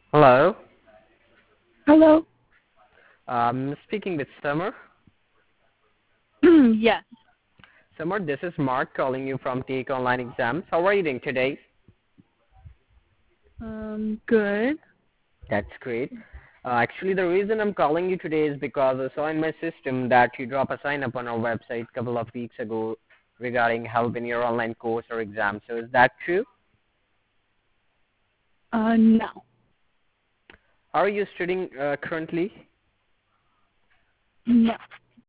Hello. Hello? Speaking with Summer. Yes. Summer, this is Mark calling you from Take Online Exams. How are you doing today? Good. That's great. Actually, the reason I'm calling you today is because I saw in my system that you dropped a sign up on our website a couple of weeks ago regarding help in your online course or exam. So is that true? No. How are you studying currently? No.